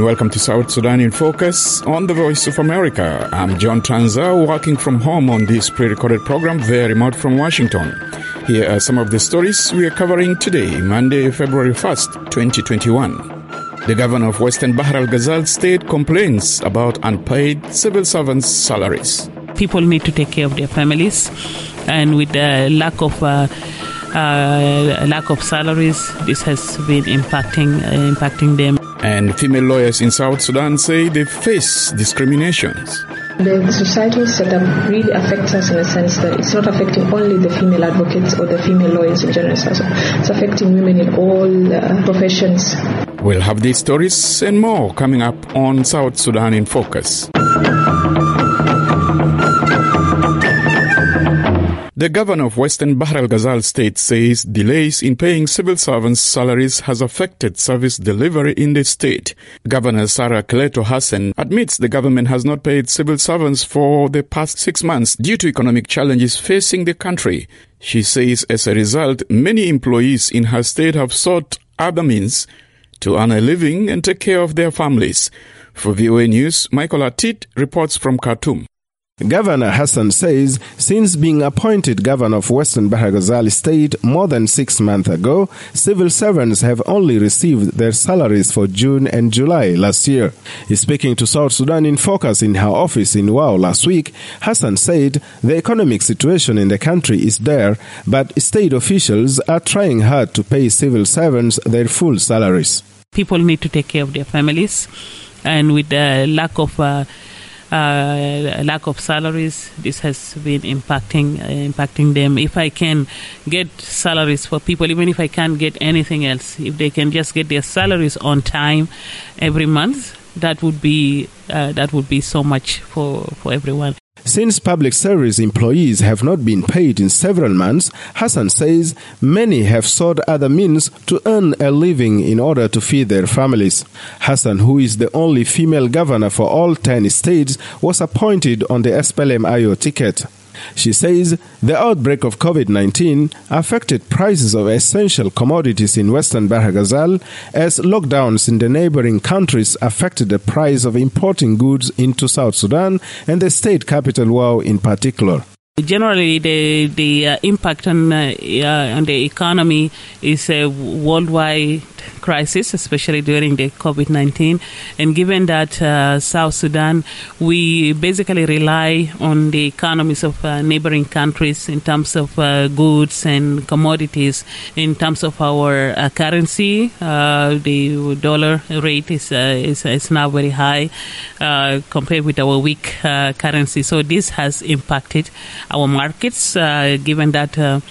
welcome to South Sudan in Focus on the Voice of America. I'm John Tanza, working from home on this pre-recorded program, very remote from Washington. Here are some of the stories we are covering today, Monday, February 1st, 2021. The governor of Western Bahr el Ghazal State complains about unpaid civil servants' salaries. People need to take care of their families, and with the lack of salaries, this has been impacting them. And female lawyers in South Sudan say they face discriminations. The societal setup really affects us in a sense that it's not affecting only the female advocates or the female lawyers in general. It's affecting women in all professions. We'll have these stories and more coming up on South Sudan in Focus. The governor of Western Bahr el Ghazal State says delays in paying civil servants' salaries has affected service delivery in the state. Governor Sarah Kleto Hassan admits the government has not paid civil servants for the past 6 months due to economic challenges facing the country. She says as a result, many employees in her state have sought other means to earn a living and take care of their families. For VOA News, Michael Atit reports from Khartoum. Governor Hassan says since being appointed governor of Western Bahr el Ghazal State more than 6 months ago, civil servants have only received their salaries for June and July last year. Speaking to South Sudan in Focus in her office in Wau last week, Hassan said the economic situation in the country is there, but state officials are trying hard to pay civil servants their full salaries. People need to take care of their families, and with the lack of salaries, this has been impacting them. If I can get salaries for people, even if I can't get anything else, if they can just get their salaries on time every month, that would be so much for everyone. Since public service employees have not been paid in several months, Hassan says many have sought other means to earn a living in order to feed their families. Hassan, who is the only female governor for all 10 states, was appointed on the SPLM-IO ticket. She says the outbreak of COVID-19 affected prices of essential commodities in Western Bahr el Ghazal as lockdowns in the neighboring countries affected the price of importing goods into South Sudan and the state capital Wau in particular. Generally, the impact on the economy is a worldwide crisis, especially during the COVID-19. And given that South Sudan, we basically rely on the economies of neighboring countries in terms of goods and commodities. In terms of our currency, the dollar rate is now very high compared with our weak currency. So this has impacted our markets, given that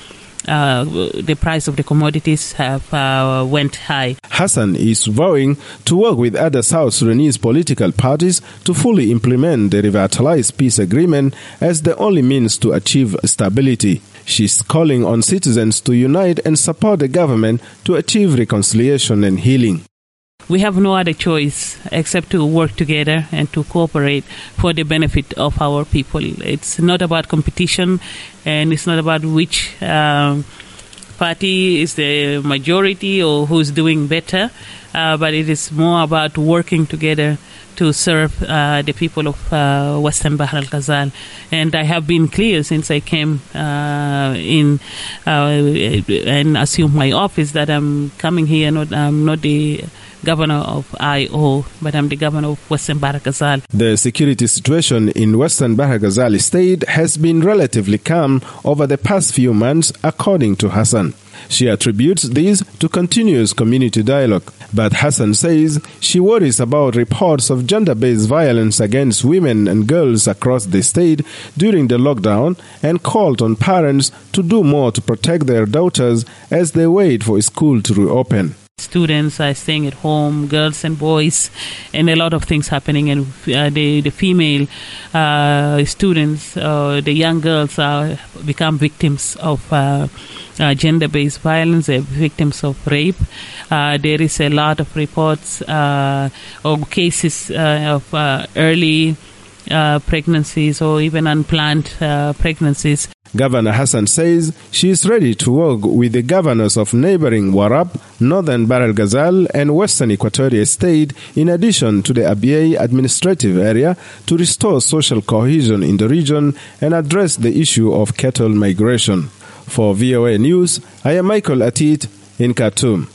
the price of the commodities have went high. Hassan is vowing to work with other South Sudanese political parties to fully implement the revitalized peace agreement as the only means to achieve stability. She's calling on citizens to unite and support the government to achieve reconciliation and healing. We have no other choice except to work together and to cooperate for the benefit of our people. It's not about competition, and it's not about which party is the majority or who's doing better, but it is more about working together to serve the people of Western Bahr el Ghazal. And I have been clear since I came in and assumed my office that I'm coming here, I'm not the governor of IO, but I'm the governor of Western Bahr el Ghazal. The security situation in Western Bahr el Ghazal State has been relatively calm over the past few months, according to Hassan. She attributes this to continuous community dialogue. But Hassan says she worries about reports of gender-based violence against women and girls across the state during the lockdown and called on parents to do more to protect their daughters as they wait for school to reopen. Students are staying at home, girls and boys, and a lot of things happening. And the female students, the young girls, become victims of gender-based violence, victims of rape. There is a lot of reports of cases of early pregnancies or even unplanned pregnancies. Governor Hassan says she is ready to work with the governors of neighboring Warab, Northern Bahr el Ghazal and Western Equatoria State, in addition to the Abyei administrative area, to restore social cohesion in the region and address the issue of cattle migration. For VOA News, I am Michael Atit in Khartoum.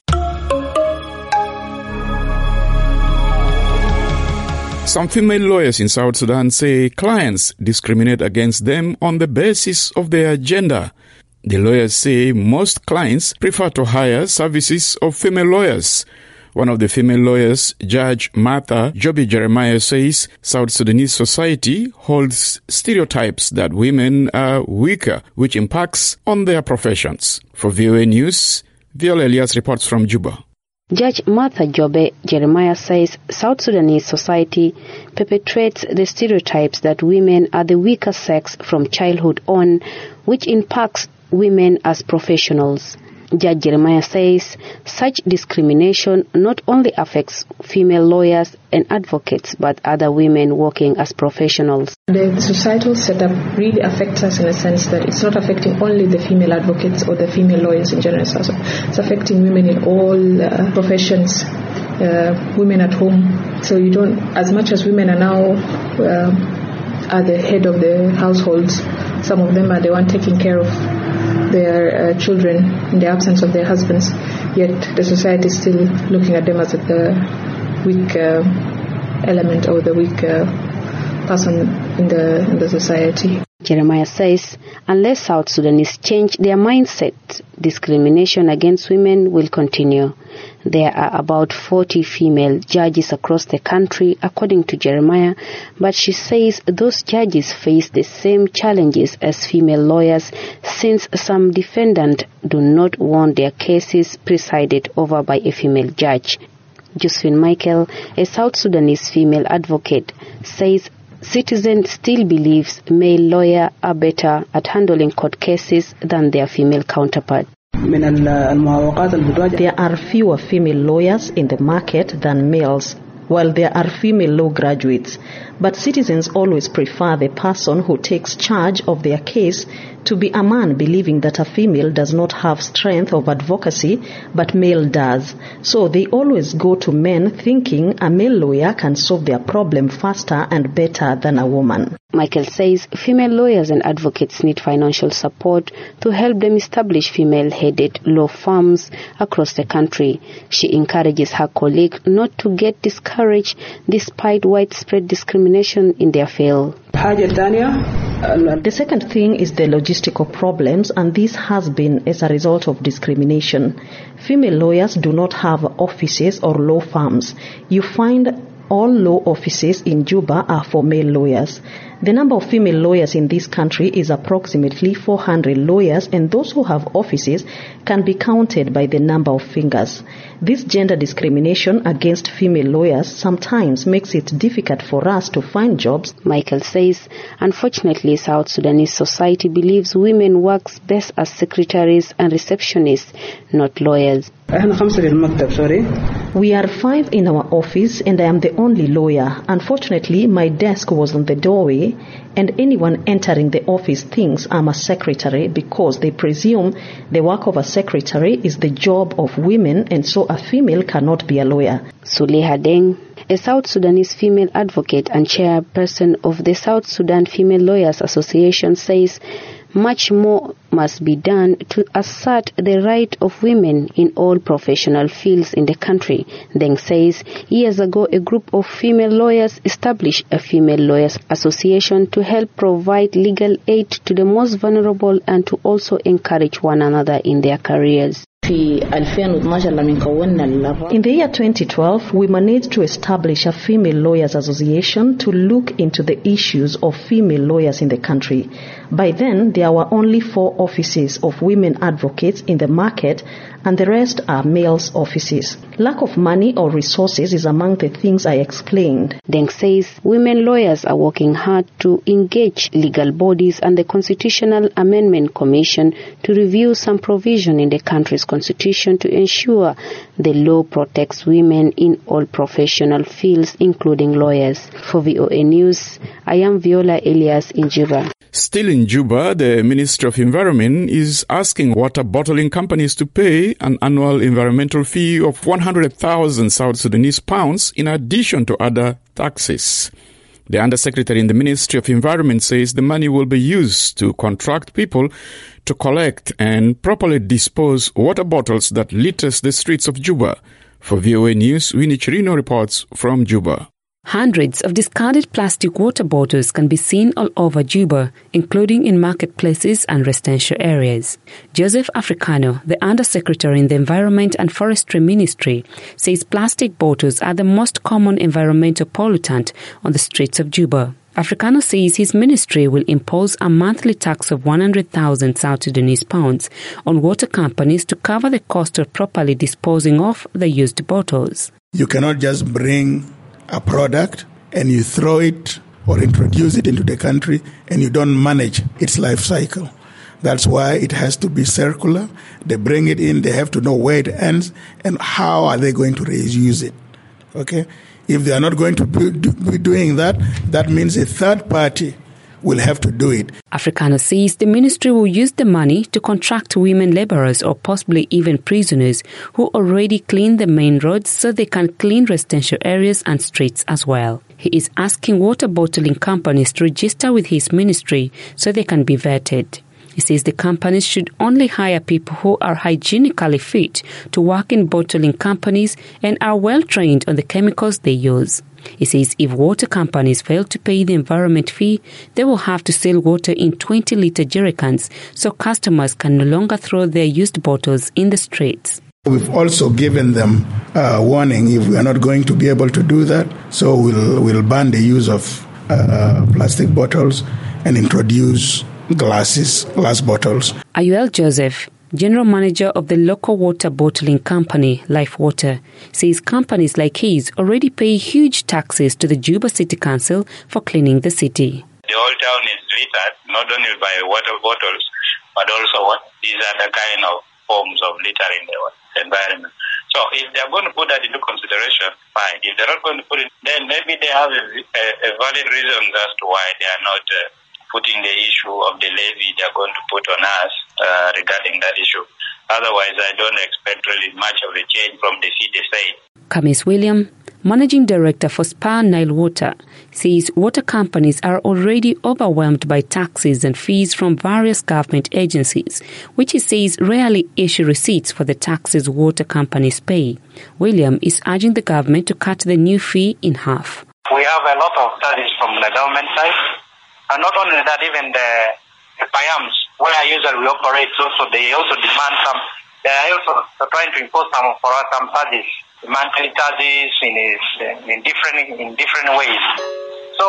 Some female lawyers in South Sudan say clients discriminate against them on the basis of their gender. The lawyers say most clients prefer to hire services of female lawyers. One of the female lawyers, Judge Martha Joby Jeremiah, says South Sudanese society holds stereotypes that women are weaker, which impacts on their professions. For VOA News, Viola Elias reports from Juba. Judge Martha Joby Jeremiah says South Sudanese society perpetrates the stereotypes that women are the weaker sex from childhood on, which impacts women as professionals. Judge Jeremiah says such discrimination not only affects female lawyers and advocates, but other women working as professionals. The societal setup really affects us in a sense that it's not affecting only the female advocates or the female lawyers in general. It's affecting women in all professions, women at home. So you don't, as much as women are now at the head of the households, some of them are the one taking care of their children in the absence of their husbands, yet the society is still looking at them as the weak element or the weak person in the society. Jeremiah says unless South Sudanese change their mindset, discrimination against women will continue. There are about 40 female judges across the country, according to Jeremiah, but she says those judges face the same challenges as female lawyers, since some defendants do not want their cases presided over by a female judge. Josephine Michael, a South Sudanese female advocate, says citizens still believes male lawyers are better at handling court cases than their female counterpart. There are fewer female lawyers in the market than males, while there are female law graduates. But citizens always prefer the person who takes charge of their case to be a man, believing that a female does not have strength of advocacy, but male does. So they always go to men thinking a male lawyer can solve their problem faster and better than a woman. Michael says female lawyers and advocates need financial support to help them establish female-headed law firms across the country. She encourages her colleagues not to get discouraged despite widespread discrimination in their field. The second thing is the logistical problems, and this has been as a result of discrimination. Female lawyers do not have offices or law firms. You find all law offices in Juba are for male lawyers. The number of female lawyers in this country is approximately 400 lawyers, and those who have offices can be counted by the number of fingers. This gender discrimination against female lawyers sometimes makes it difficult for us to find jobs. Michael says, unfortunately, South Sudanese society believes women work best as secretaries and receptionists, not lawyers. We are 5 in our office, and I am the only lawyer. Unfortunately, my desk was on the doorway, and anyone entering the office thinks I'm a secretary because they presume the work of a secretary is the job of women, and so a female cannot be a lawyer. Suleha Deng, a South Sudanese female advocate and chairperson of the South Sudan Female Lawyers Association, says much more must be done to assert the right of women in all professional fields in the country. Deng says years ago a group of female lawyers established a Female Lawyers Association to help provide legal aid to the most vulnerable and to also encourage one another in their careers. In the year 2012, we managed to establish a Female Lawyers Association to look into the issues of female lawyers in the country. By then, there were only 4 offices of women advocates in the market, and the rest are males' offices. Lack of money or resources is among the things I explained. Deng says women lawyers are working hard to engage legal bodies and the Constitutional Amendment Commission to review some provision in the country's constitution to ensure the law protects women in all professional fields, including lawyers. For VOA News, I am Viola Elias in Juba. Still in Juba, the Ministry of Environment is asking water bottling companies to pay an annual environmental fee of 100,000 South Sudanese pounds in addition to other taxes. The Undersecretary in the Ministry of Environment says the money will be used to contract people to collect and properly dispose water bottles that litters the streets of Juba. For VOA News, Winnie Chirino reports from Juba. Hundreds of discarded plastic water bottles can be seen all over Juba, including in marketplaces and residential areas. Joseph Africano, the Undersecretary in the Environment and Forestry Ministry, says plastic bottles are the most common environmental pollutant on the streets of Juba. Africano says his ministry will impose a monthly tax of 100,000 South Sudanese pounds on water companies to cover the cost of properly disposing of the used bottles. You cannot just bring a product and you throw it or introduce it into the country and you don't manage its life cycle. That's why it has to be circular. They bring it in, they have to know where it ends and how are they going to reuse it. Okay? If they are not going to be doing that, that means a third party will have to do it. Africano says the ministry will use the money to contract women laborers or possibly even prisoners who already clean the main roads so they can clean residential areas and streets as well. He is asking water bottling companies to register with his ministry so they can be vetted. He says the companies should only hire people who are hygienically fit to work in bottling companies and are well trained on the chemicals they use. He says if water companies fail to pay the environment fee, they will have to sell water in 20-litre jerrycans so customers can no longer throw their used bottles in the streets. We've also given them a warning if we are not going to be able to do that. So we'll ban the use of plastic bottles and introduce glass bottles. Ayuel Joseph, General Manager of the local water bottling company, Life Water, says companies like his already pay huge taxes to the Juba City Council for cleaning the city. The whole town is littered, not only by water bottles, but also these are the kind of forms of litter in the environment. So if they're going to put that into consideration, fine. If they're not going to put it, then maybe they have a valid reason as to why they are not putting the issue of the levy they're going to put on us regarding that issue. Otherwise, I don't expect really much of a change from the city side. Kamis William, Managing Director for Spar Nile Water, says water companies are already overwhelmed by taxes and fees from various government agencies, which he says rarely issue receipts for the taxes water companies pay. William is urging the government to cut the new fee in half. We have a lot of studies from the government side. And not only that, even the PIAMs, where usually we operate, they also demand some. They are also trying to impose some for us some charges, monthly charges in different ways. So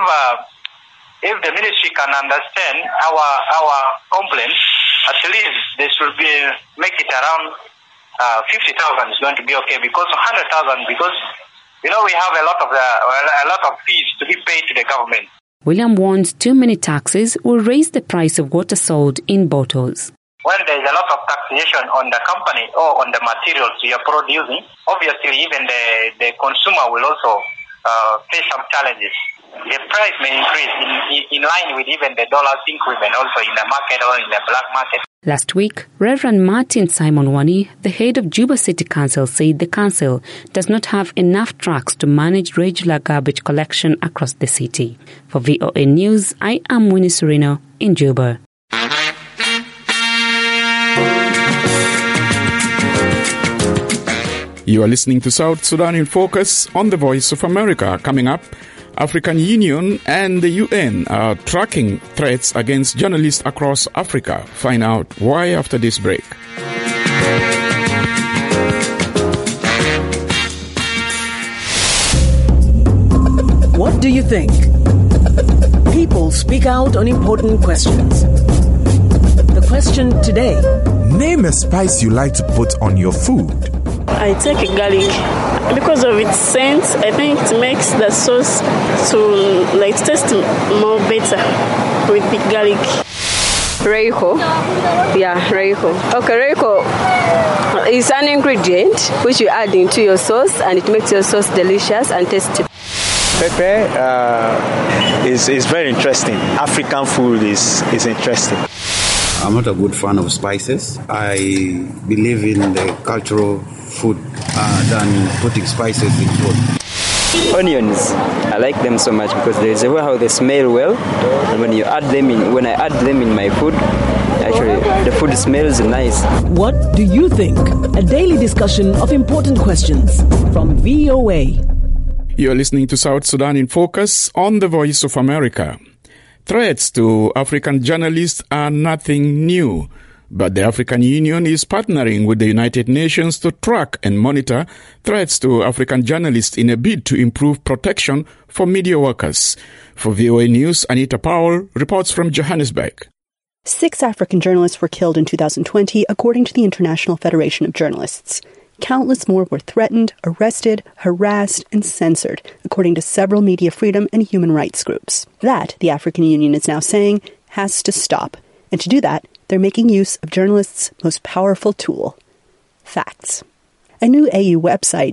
if the ministry can understand our complaints, at least they should make it around 50,000 is going to be okay, because 100,000 because we have a lot of fees to be paid to the government. William warns too many taxes will raise the price of water sold in bottles. When there is a lot of taxation on the company or on the materials you are producing, obviously even the consumer will also face some challenges. The price may increase in line with even the dollar's increment also in the market or in the black market. Last week, Reverend Martin Simon Wani, the head of Juba City Council, said the council does not have enough trucks to manage regular garbage collection across the city. For VOA News, I am Winnie Serino in Juba. You are listening to South Sudan in Focus on the Voice of America. Coming up, African Union and the UN are tracking threats against journalists across Africa. Find out why after this break. What do you think? People speak out on important questions. The question today. Name a spice you like to put on your food. I take garlic. Because of its scent, I think it makes the sauce to taste more better with the garlic. Reiko. Yeah, Reiko. Okay, Reiko is an ingredient which you add into your sauce and it makes your sauce delicious and tasty. Pepper is very interesting. African food is interesting. I'm not a good fan of spices. I believe in the cultural food than putting spices in food. Onions, I like them so much because there's a way how they smell well, and when I add them in my food, actually the food smells nice. What do you think? A daily discussion of important questions from VOA. You're listening to South Sudan in Focus on the Voice of America. Threats to African journalists are nothing new, but the African Union is partnering with the United Nations to track and monitor threats to African journalists in a bid to improve protection for media workers. For VOA News, Anita Powell reports from Johannesburg. 6 African journalists were killed in 2020, according to the International Federation of Journalists. Countless more were threatened, arrested, harassed, and censored, according to several media freedom and human rights groups. That, the African Union is now saying, has to stop. And to do that, they're making use of journalists' most powerful tool, facts. A new AU website,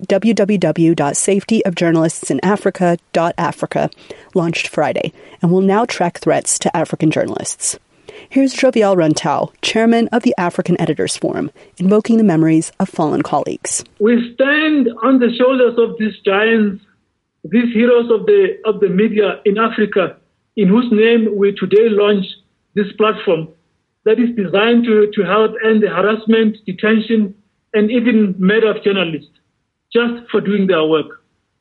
www.safetyofjournalistsinafrica.africa, launched Friday and will now track threats to African journalists. Here's Jovial Rantau, chairman of the African Editors Forum, invoking the memories of fallen colleagues. We stand on the shoulders of these giants, these heroes of the media in Africa, in whose name we today launch this platform that is designed to help end the harassment, detention, and even murder of journalists, just for doing their work.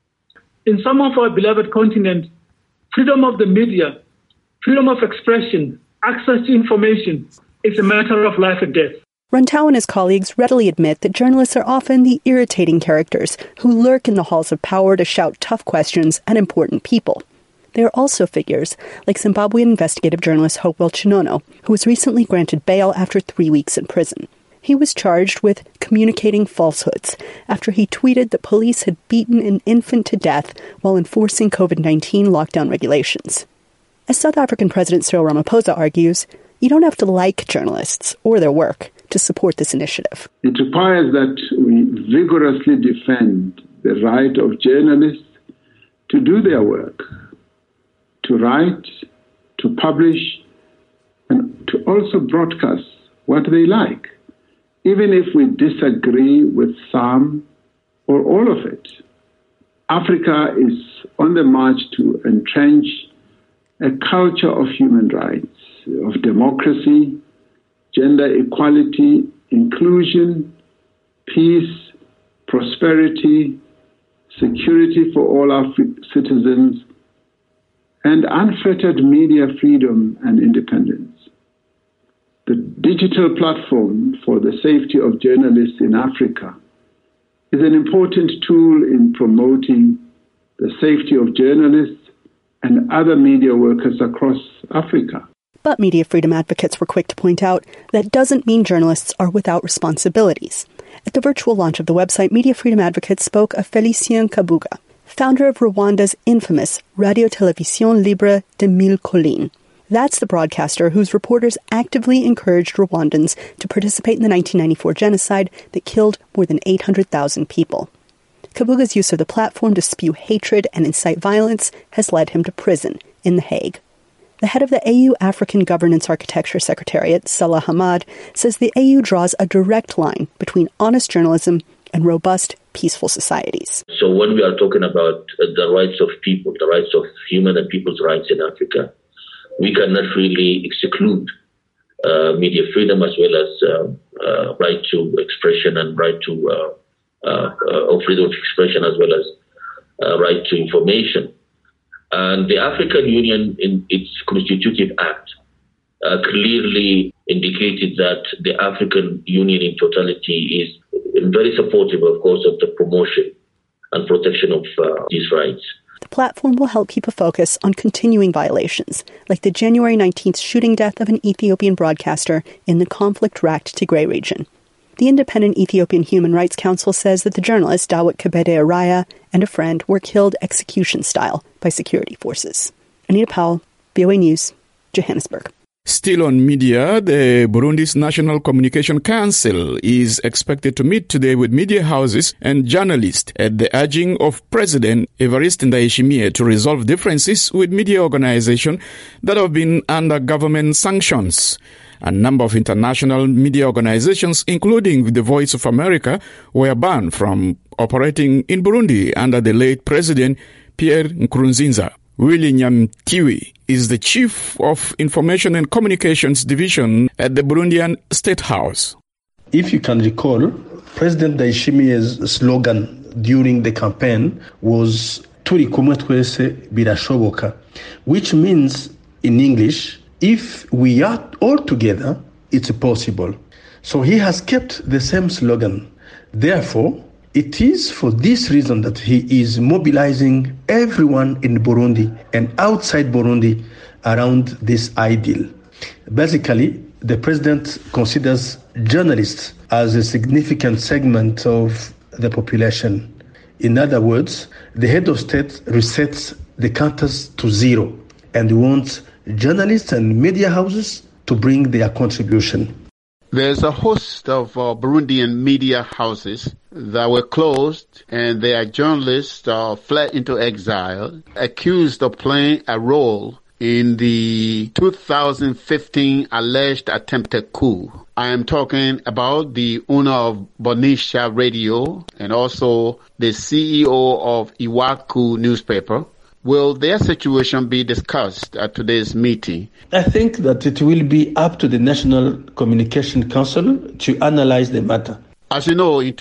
In some of our beloved continent, freedom of the media, freedom of expression, access to information is a matter of life and death. Rantau and his colleagues readily admit that journalists are often the irritating characters who lurk in the halls of power to shout tough questions at important people. They are also figures like Zimbabwean investigative journalist Hopewell Chinono, who was recently granted bail after 3 weeks in prison. He was charged with communicating falsehoods after he tweeted that police had beaten an infant to death while enforcing COVID-19 lockdown regulations. As South African President Cyril Ramaphosa argues, you don't have to like journalists or their work to support this initiative. It requires that we vigorously defend the right of journalists to do their work, to write, to publish, and to also broadcast what they like, even if we disagree with some or all of it. Africa is on the march to entrench a culture of human rights, of democracy, gender equality, inclusion, peace, prosperity, security for all our citizens, and unfettered media freedom and independence. The digital platform for the safety of journalists in Africa is an important tool in promoting the safety of journalists and other media workers across Africa. But media freedom advocates were quick to point out that doesn't mean journalists are without responsibilities. At the virtual launch of the website, media freedom advocates spoke of Félicien Kabuga, founder of Rwanda's infamous Radio Télévision Libre de Mille Collines. That's the broadcaster whose reporters actively encouraged Rwandans to participate in the 1994 genocide that killed more than 800,000 people. Kabuga's use of the platform to spew hatred and incite violence has led him to prison in The Hague. The head of the AU African Governance Architecture Secretariat, Salah Hamad, says the AU draws a direct line between honest journalism and robust, peaceful societies. So when we are talking about the rights of people, the rights of human and people's rights in Africa, we cannot really exclude media freedom as well as right to expression and right to of freedom of expression as well as right to information. And the African Union, in its constitutive act, clearly indicated that the African Union in totality is very supportive, of course, of the promotion and protection of these rights. The platform will help keep a focus on continuing violations, like the January 19th shooting death of an Ethiopian broadcaster in the conflict-racked Tigray region. The Independent Ethiopian Human Rights Council says that the journalist Dawit Kebede Araya and a friend were killed execution-style by security forces. Anita Powell, VOA News, Johannesburg. Still on media, the Burundi's National Communication Council is expected to meet today with media houses and journalists at the urging of President Evariste Ndayishimiye to resolve differences with media organizations that have been under government sanctions. A number of international media organizations, including the Voice of America, were banned from operating in Burundi under the late President Pierre Nkurunziza. Willy Nyamtiwi is the Chief of Information and Communications Division at the Burundian State House. If you can recall, President Ndayishimiye's slogan during the campaign was Turi kumwe twese birashoboka, which means in English, if we are all together, it's possible. So he has kept the same slogan. Therefore, it is for this reason that he is mobilizing everyone in Burundi and outside Burundi around this ideal. Basically, the president considers journalists as a significant segment of the population. In other words, the head of state resets the counters to zero and wants journalists and media houses to bring their contribution. There's a host of Burundian media houses that were closed, and their journalists fled into exile, accused of playing a role in the 2015 alleged attempted coup. I am talking about the owner of Bonisha Radio and also the CEO of Iwaku newspaper. Will their situation be discussed at today's meeting? I think that it will be up to the National Communication Council to analyze the matter. As you know, in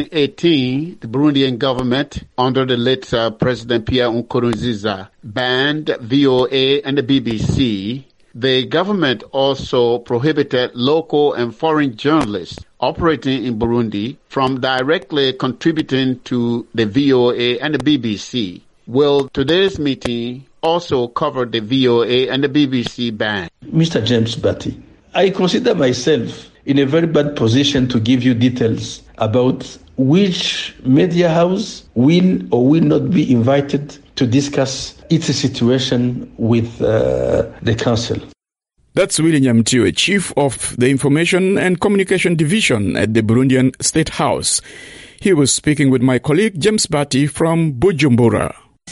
2018, the Burundian government, under the late President Pierre Nkurunziza, banned VOA and the BBC. The government also prohibited local and foreign journalists operating in Burundi from directly contributing to the VOA and the BBC. Will today's meeting also cover the VOA and the BBC ban? Mr. James Batty, I consider myself in a very bad position to give you details about which media house will or will not be invited to discuss its situation with the council. That's Willy Nyamtiwe, Chief of the Information and Communication Division at the Burundian State House. He was speaking with my colleague James Batty from Bujumbura.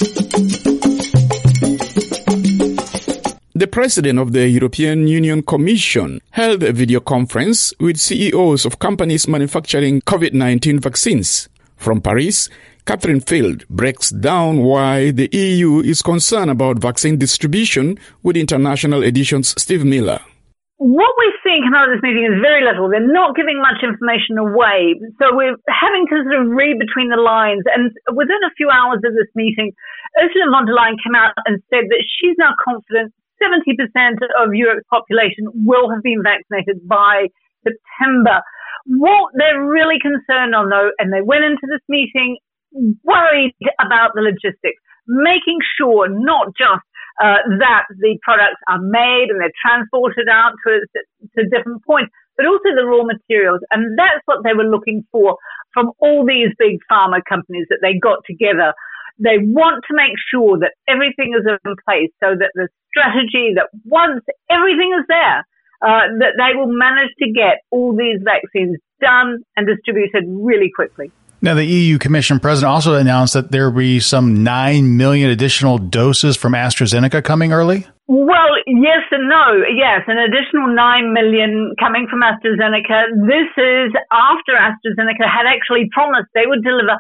The president of the European Union Commission held a video conference with CEOs of companies manufacturing COVID-19 vaccines. From Paris, Catherine Field breaks down why the EU is concerned about vaccine distribution with International Edition's Steve Miller. What we're seeing come out of this meeting is very little. They're not giving much information away. So we're having to sort of read between the lines. And within a few hours of this meeting, Ursula von der Leyen came out and said that she's now confident 70% of Europe's population will have been vaccinated by September. What they're really concerned on, though, and they went into this meeting worried about the logistics, making sure not just that the products are made and they're transported out to different points, but also the raw materials. And that's what they were looking for from all these big pharma companies that they got together. They want to make sure that everything is in place so that the strategy that once everything is there, that they will manage to get all these vaccines done and distributed really quickly. Now, the EU Commission President also announced that there will be some 9 million additional doses from AstraZeneca coming early? Well, yes and no. Yes, an additional 9 million coming from AstraZeneca. This is after AstraZeneca had actually promised they would deliver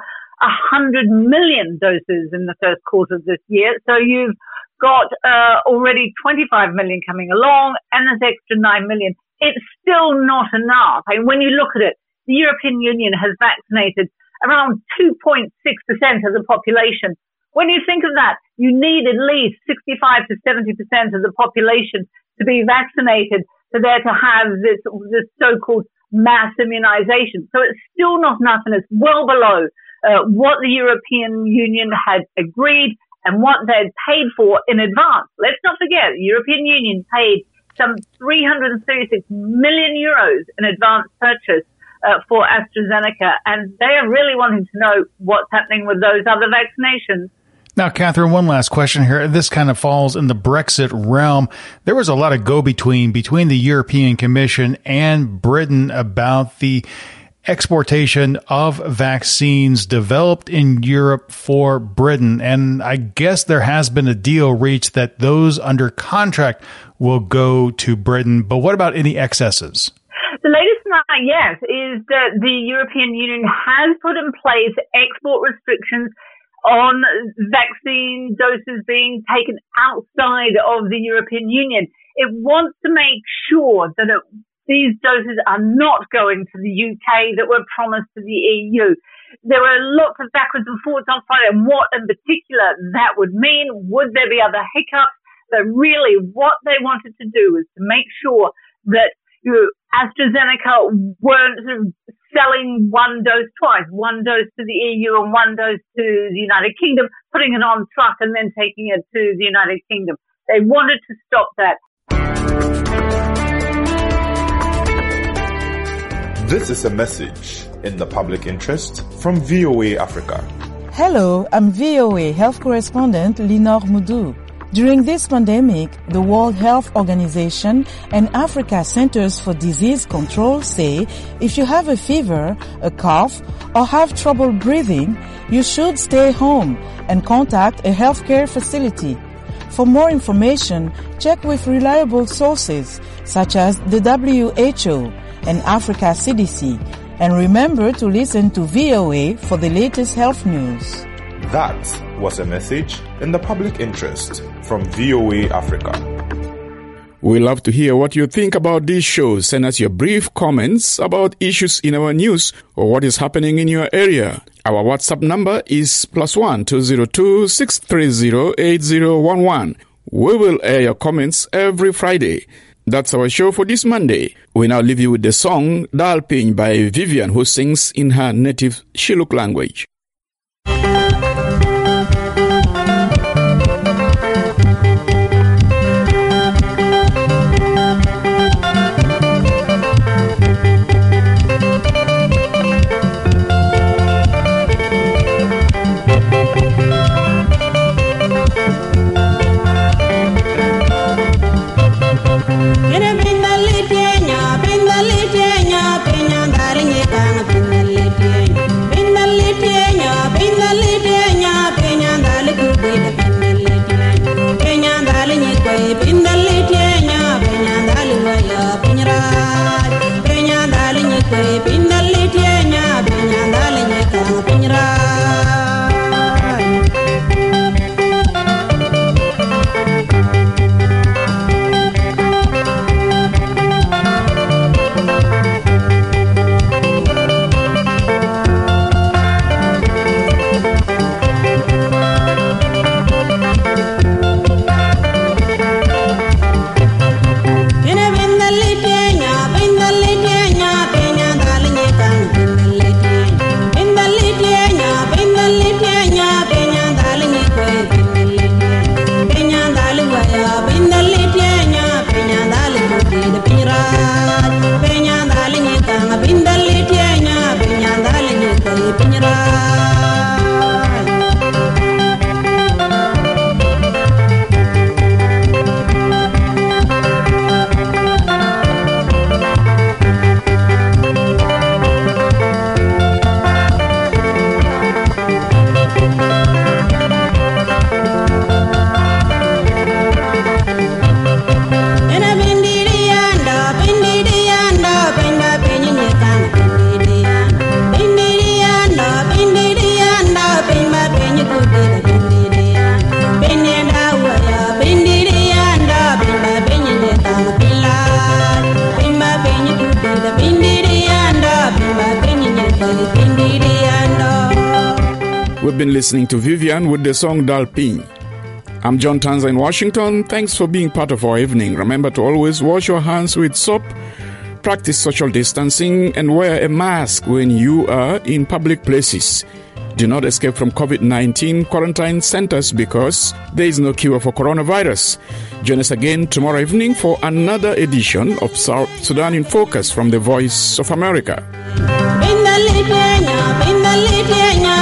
100 million doses in the first quarter of this year. So you've got already 25 million coming along and this extra 9 million. It's still not enough. And when you look at it, the European Union has vaccinated around 2.6% of the population. When you think of that, you need at least 65 to 70% of the population to be vaccinated for there to have this so-called mass immunization. So it's still not enough, and it's well below what the European Union had agreed and what they'd paid for in advance. Let's not forget, the European Union paid some 336 million euros in advance purchase for AstraZeneca, and they are really wanting to know what's happening with those other vaccinations. Now, Catherine, one last question here. This kind of falls in the Brexit realm. There was a lot of go-between between the European Commission and Britain about the exportation of vaccines developed in Europe for Britain. And I guess there has been a deal reached that those under contract will go to Britain. But what about any excesses? The latest tonight, yes, is that the European Union has put in place export restrictions on vaccine doses being taken outside of the European Union. It wants to make sure that these doses are not going to the UK that were promised to the EU. There were lots of backwards and forwards on Friday and what in particular that would mean. Would there be other hiccups? But really what they wanted to do was to make sure that AstraZeneca weren't sort of selling one dose twice, one dose to the EU and one dose to the United Kingdom, putting it on truck and then taking it to the United Kingdom. They wanted to stop that. This is a message in the public interest from VOA Africa. Hello, I'm VOA health correspondent Linor Moudou. During this pandemic, the World Health Organization and Africa Centers for Disease Control say if you have a fever, a cough, or have trouble breathing, you should stay home and contact a healthcare facility. For more information, check with reliable sources such as the WHO and Africa CDC. And remember to listen to VOA for the latest health news. That was a message in the public interest from VOA Africa. We love to hear what you think about these shows. Send us your brief comments about issues in our news or what is happening in your area. Our WhatsApp number is +1 202 630 8011. We will air your comments every Friday. That's our show for this Monday. We now leave you with the song Dal Piny by Vivian, who sings in her native Shilluk language. We've been listening to Vivian with the song Dal Piny. I'm John Tanza in Washington. Thanks for being part of our evening. Remember to always wash your hands with soap, practice social distancing, and wear a mask when you are in public places. Do not escape from COVID-19 quarantine centers because there is no cure for coronavirus. Join us again tomorrow evening for another edition of South Sudan in Focus from the Voice of America.